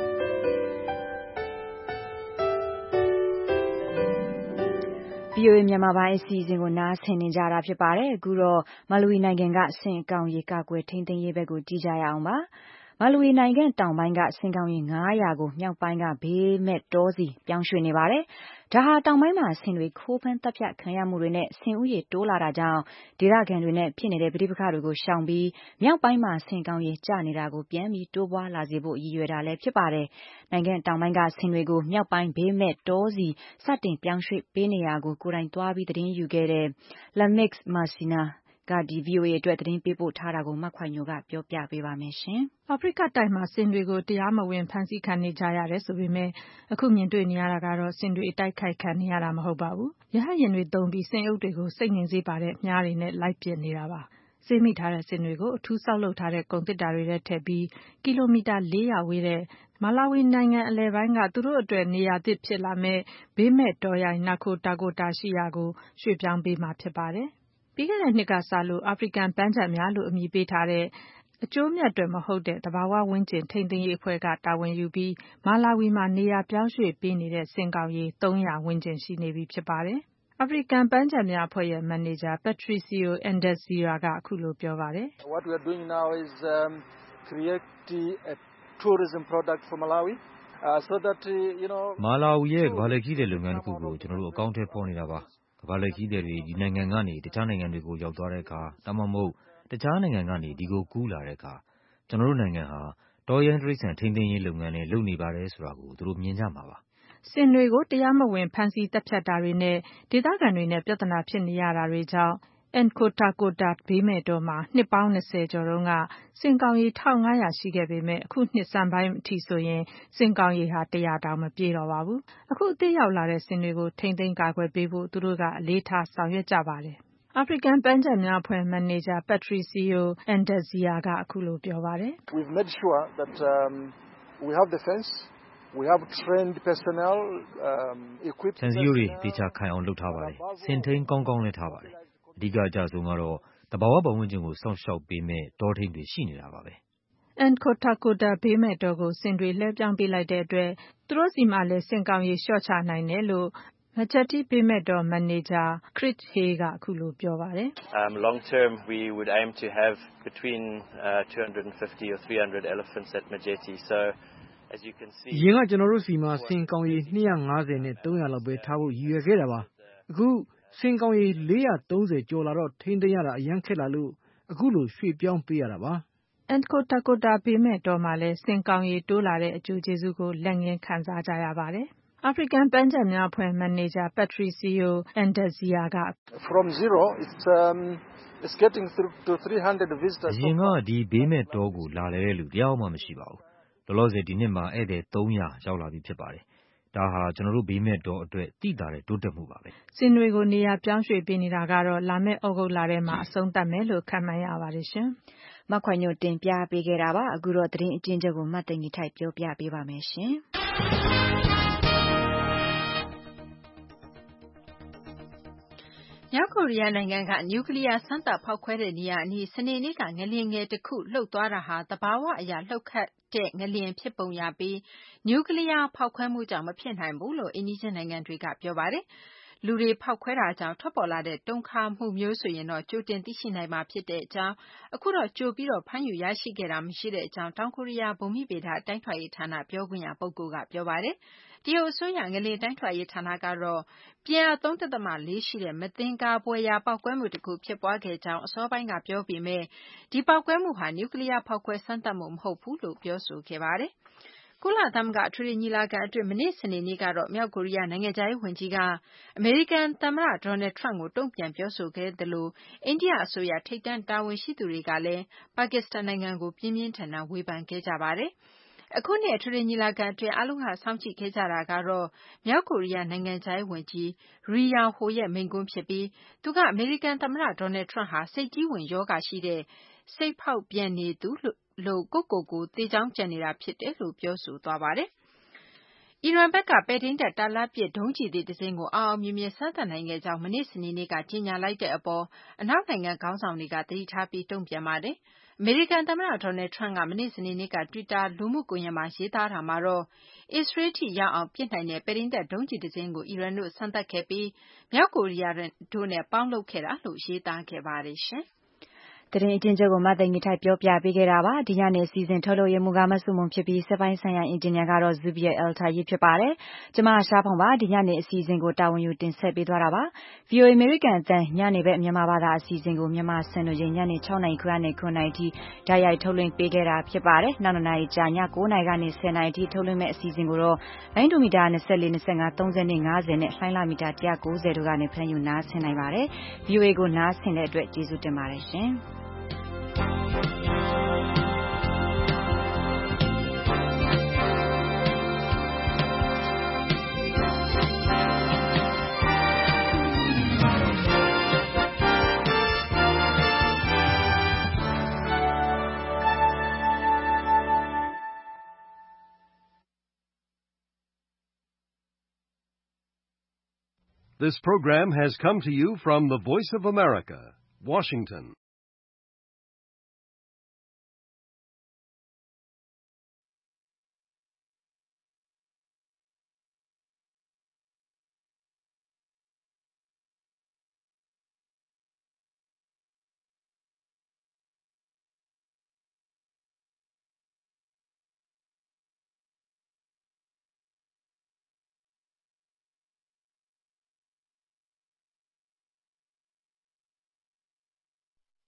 V O A မြန်မာပိုင်းအစီအစဉ်ကိုနားဆင်နေကြတာဖြစ်ပါတယ်။အခုတော့မာလဝီနိုင်ငံကဆင်အကောင်ရေကာကွယ်ထိန်းသိမ်းရေးဘက်ကိုကြည့်ကြရအောင်ပါ။မာလဝီနိုင်ငံတောင်ပိုင်းကဆင်ကောင်ရေ၅၀၀ကိုမြောက်ပိုင်းကဘေးမဲ့တောစီပြောင်းရွှေ့နေပါတယ်။ဒါဟာတောင်ပိုင်းမှာဆင်တွေခိုးဖမ်းတပ်ဖြတ်ခံရမှုတွေနဲ့ဆင်ဥယေတိုးလာတာကြောင့်ဒေသခံတွေနဲ့ဖြစ်နေတဲ့ပဋိပက္ခတွေကိုရှောင်ပြီးမြောက်ပိုင်းမှာဆင်ကောင်ရေကျနေတာကိုပြန်ပြီးတိုးပွားလာစေဖို့ရည်ရွယ်တာလည်းဖြစ်ပါတယ်။နိုင်ငံတောင်ပိုင်းကဆင်တွေကိုမြောက်ပိုင်းဘေးမဲ့တောစီစတင်ပြောင်းရွှေ့ပေးနေရကိုကိုယ်တိုင်သွားပြီးသတင်းယူခဲ့တဲ့ Lamix Messinaကဒီ V O A အတွက်သတင်းပေးပို့ထားတာကိုမခွာညိုကပြောပြပေးပါမယ်ရှင်။အာဖရိကတိုက်မှာဆင်တွေကိုတရားမဝင်ဖမ်းဆီးခံနေကြရတယ်ဆိုပေမဲ့အခုမြင်တွေ့နေရတာကတော့ဆင်တွေအတိုက်ခိုက်ခံနေရတာမဟုတ်ပါဘူး။ရဟတ်ယာဉ်တွေသုံးပြီးဆင်အုပ်တွေကိုစိတ်ငြိမ်စေပါတဲ့မြားတွေနဲ့လိုက်ပစ်နေတာပါ။ဆေးမိထားတဲ့ဆင်တွေကိုအထူးဆောက်လုပ်ထားတဲ့ကုန်သစ်တာတွေထဲထည့်ပြီးကီလိုမီတာ၄၀၀ဝေးတဲ့မာလာဝီနိုင်ငံအလယ်ပိုင်းကသူတို့အတွက်နေရာသစ်ဖြစ်လာမဲ့ဘေးမဲ့တောရိုင်းနာခိုတာကိုတာရှိရာကိုရွှေ့ပြောင်းပေးမှာဖြစ်ပါတယ်။ပြီးခဲ့တဲ့နှစ်ကစလို့အာဖရိကန်ပန်းခြံများလို့အမည်ပေးထားတဲ့အကျိုးမြတ်တွေမဟုတ်တဲ့သဘာဝဝန်းကျင်ထိန်းသိမ်းရေးအဖွဲ့ကတာဝန်ယူပြီးမာလာဝီမှာနေရာပြောင်းရွှေ့ပေးနေတဲ့စင်ကောင်ရေသုံးရာဝန်းကျင်ရှိနေပြီဖြစ်ပါတယ်။အာဖရိကန်ပန်းခြံများအဖွဲ့ရဲ့မန်နေဂျာ Patricio Ndezira ကအခုလိုပြောပါတယ်။ What we are doing now is um, creating a tourism product for Malawi uh, so that uh, you know မာလာဝီရဲ့ကမ္ဘာလှည့်ခရီးသည်လုပ်ငန်းတစ်ခုကိုကျွန်တော်တို့အကောင့်ထဲပေါ်နေတာပါ။ကမ္ဘာလှည့်ခရီးသည်တွေဒီနိုင်ငံကနေတခြားနိုင်ငံတွေကိုရောက်သွားတဲ့အခါဒါမှမဟုတ်တခြားနိုင်ငံကနေဒီကိုကူးလာတဲ့အခါကျွန်တော်တို့နိုင်ငံဟာတောရိုင်းတိရစ္ဆာန်ထိန်းသိမ်းရေးလုပ်ငန်းနဲ့လုပ်နေပါတယ်ဆိုတာကိုသူတို့မြင်ကြမှာပါ။စင်တွေကိုတရားမဝင်ဖမ်းဆီးတပ်ဖြတ်တာတွေနဲ့ဒေသခံတွေနဲ့ပြဿနာဖြစ်နေရတာတွေကြောင့်Nkotakota ဘေးမဲ့တောမှာနှစ်ပေါင်း၂၀ကျော်တုန်းကစင်ကောင်ရေ၁၅၀၀ရှိခဲ့ပေမဲ့အခုနှစ်ဆန်းပိုင်းအထိဆိုရင်စင်ကောင်ရေဟာ၁၀၀တောင်မပြည့်တော့ပါဘူး။အခုအသစ်ရောက်လာတဲ့စင်တွေကိုထိန်းသိမ်းကာကွယ်ပေးဖို့သူတို့ကအလေးထားဆောင်ရွက်ကြပါတယ်။အာဖရိကန်ပန်းခြံများအဖွဲ့မန်နေဂျာ Patricio Ndezira ကအခုလိုပြောပါတယ်။ We've made sure that um, we have the fence, we have trained personnel, um, equipped ဆန်စီယိုတွေတေချာခိုင်အောင်လုပ်ထားပါတယ်။စင်ထိန်းကောင်းကောင်းလည်းထားပါတယ်။အဓိကအကျဆုံးကတော့တဘာဝပတ်ဝန်းကျင်ကိုစောင့်ရှောက်ပေးမဲ့တောထိန်းတွေရှိနေတာပါပဲ။ Nkotakota ဘေးမဲ့တောကိုစင်တွေလှည့်ပြောင်းပေးလိုက်တဲ့အတွက်သူတို့စီမှာလည်းစင်ကောင်ရေလျှော့ချနိုင်တယ်လို့Machati ဘေးမဲ့တောမန်နေဂျာ Chris Hay ကအခုလိုပြောပါတယ်။ Um long term we would aim to have between uh, two hundred fifty or three hundred elephants at Majeti. So as you can see ရင်ကကျွန်တော်တို့စီမှာစင်ကောင်ရေ၂၅၀နဲ့၃၀၀လောက်ပဲထားဖို့ရည်ရွယ်ခဲ့တာပါ။အခုစင်ကောင်ရေ၄၃၀ကျော်လာတော့ထိန်းသိမ်းရတာအရန်ခက်လာလို့အခုလိုရွှေ့ပြောင်းပေးရတာပါ။ Nkotakota ဘေးမဲ့တောမှာလည်းစင်ကောင်ရေတိုးလာတဲ့အကျိုးကျေးဇူးကိုလက်ငင်းခံစားကြရပါတယ်။အာဖရိကန်ပန်းခြံများအဖွဲ့မန်နေဂျာ Patricio Ndezira က From zero it's um it's getting through to three hundred visitors. အရင်ကဒီဘေးမဲ့တောကိုလာလဲလူတယောက်မှမရှိပါဘူး။လောလောဆယ်ဒီနှစ်မှာဧည့်သည်သုံးရာရောက်လာပြီဖြစ်ပါတယ်။ဒါဟာကျွန်တော်တို့ဘေးမဲ့တောအတွက်တိတာတဲ့တိုးတက်မှုပါပဲ။စင်တွေကိုနေရာပြောင်းရွှေ့ပေးနေတာကတော့လာမယ့်ဩဂုတ်လထဲမှာအဆုံးသတ်မယ်လို့ခန့်မှန်းရပါတယ်ရှင်။မခွန်ညိုတင်ပြပေးခဲ့တာပါ။အခုတော့သတင်းအကျဉ်းချုပ်ကိုမတ်သိန်းကြီးထိုက်ပြောပြပေးပါမယ်ရှင်။မြောက်ကိုရီးယားနိုင်ငံကနျူကလ িয়ার စမ်းသပ်ဖောက်ခွဲတဲ့နေရာအနီးစနေနေ့ကငလျင်ငယ်တစ်ခုလှုပ်သွားတာဟာသဘာဝအရာလှုပ်ခတ်တဲ့ငလျင်ဖြစ်ပုံရပြီးနျူကလ িয়ার ဖောက်ခွဲမှုကြောင့်မဖြစ်နိုင်ဘူးလို့အိမ်နီးချင်းနိုင်ငံတွေကပြောပါတယ်။လူတွေဖောက်ခွဲတာကြောင့်ထွက်ပေါ်လာတဲ့တုန်ခါမှုမျိုးဆိုရင်တော့ကြိုတင်သိရှိနိုင်မှာဖြစ်တဲ့အကြောင်းအခုတော့ကြိုပြီးတော့ဖမ်းယူရရှိခဲ့တာမရှိတဲ့အကြောင်းတောင်ကိုရီးယားဗဟိုမိဗေဒတိုင်းထွာရေးဌာနပြောခွင့်ရပုဂ္ဂိုလ်ကပြောပါတယ်။တရုတ်အစိုးရငလျင်တိုင်းထွာရေးဌာနကတော့ပြင်းအား သုံးဒသမ လေးရှိတဲ့မသင်္ကာဖွယ်ရာပေါက်ကွဲမှုတစ်ခုဖြစ်ပွားခဲ့ကြောင်းအစောပိုင်းကပြောပေမဲ့ဒီပေါက်ကွဲမှုဟာနျူကလ িয়ার ဖောက်ခွဲစမ်းသပ်မှုမဟုတ်ဘူးလို့ပြောဆိုခဲ့ပါတယ်။ကုလသမဂ္ဂအထွေထွေညီလာခံအတွင်းမနေ့စနေနေ့ကတော့မြောက်ကိုရီးယားနိုင်ငံခြားရေးဝန်ကြီးကအမေရိကန်သမ္မတဒေါ်နယ်ထရန့်ကိုတုံ့ပြန်ပြောဆိုခဲ့သလိုအိန္ဒိယအစိုးရထိပ်တန်းတာဝန်ရှိသူတွေကလည်းပါကစ္စတန်နိုင်ငံကိုပြင်းပြင်းထန်ထန်ဝေဖန်ခဲ့ကြပါတယ်။အခုနှစ်အထွေထွေညီလာခံအတွင်းအားလုံးကစောင့်ကြည့်ခဲ့ကြတာကတော့မြောက်ကိုရီးယားနိုင်ငံခြားရေးဝန်ကြီးရီယောင်ဟိုရဲ့မိန့်ခွန်းဖြစ်ပြီးသူကအမေရိကန်သမ္မတဒေါ်နယ်ထရန့်ဟာစိတ်ကြီးဝင်ရောဂါရှိတဲ့စိတ်ဖောက်ပြန်နေသူလို့ကိုကိုကိုသေချောင်းကြံနေတာဖြစ်တယ်လို့ပြောဆိုသွားပါတယ်။အီရန်ဘက်ကပဲ့ထိန်းတပ်တာလတ်ပစ်ဒုံးကျည်သစ်တစ်စင်းကိုအောင်အောင်မြင်မြင်စမ်းသပ်နိုင်ခဲ့ကြောင်းမနေ့စနေနေ့ကကြေညာလိုက်တဲ့အပေါ်အနောက်နိုင်ငံခေါင်းဆောင်တွေကသတိထားပြီးတုံ့ပြန်ပါတယ်။အမေရိကန်သမ္မတဒေါ်နယ်ထရန့်ကမနေ့စနေနေ့ကတွစ်တာလူမှုကွန်ရက်မှာရေးသားတာမှာတော့အစ္စရေးထိရောက်အောင်ပစ်နိုင်တဲ့ပဲ့ထိန်းတပ်ဒုံးကျည်တစ်စင်းကိုအီရန်တို့စမ်းသပ်ခဲ့ပြီးမြောက်ကိုရီးယားတို့နဲ့ပေါင်းလုပ်ခဲ့တာလို့ရေးသားခဲ့ပါတယ်ရှင်။သတင်းအကျဉ်းချုပ်ကိုမသိင်္ဂီထိုက်ပြောပြပေးခဲ့တာပါဒီညနေစီစဉ်ထုတ်လို့ရမှုကမဆုမုံဖြစ်ပြီးစပိုင်းဆိုင်ရာအင်ဂျင်နီယာကတော့ Zubia Altayi ဖြစ်ပါတယ်ကျမရှားဖောင်ပါဒီညနေအစီအစဉ်ကိုတာဝန်ယူတင်ဆက်ပေးသွားတာပါ ဗွီအိုအေ American အသံညနေဘက်မြန်မာဘာသာအစီအစဉ်ကိုမြန်မာစံတော်ချိန်ညနေ၆နာရီခွဲနဲ့ခုနှစ်နာရီထိဓာတ်ရိုက်ထုတ်လွှင့်ပေးခဲ့တာဖြစ်ပါတယ်နောက်နှစ်နာရီကြာည၉နာရီကနေဆယ်နာရီထိထုတ်လွှင့်မဲ့အစီအစဉ်ကိုတော့လိုင်းဒိုမီတာ၂၄ ၂၅ ၃၀ ၅၀နဲ့လှိုင်းလာမီတာ၁၉၀တို့ကနေဖမ်းယူနားဆင်နိုင်ပါတယ် ဗွီအိုအေကိုနားဆင်တဲ့အတွက်ကျေးဇူးတင်ပါတယ်ရှင် This program has come to you from the Voice of America, Washington.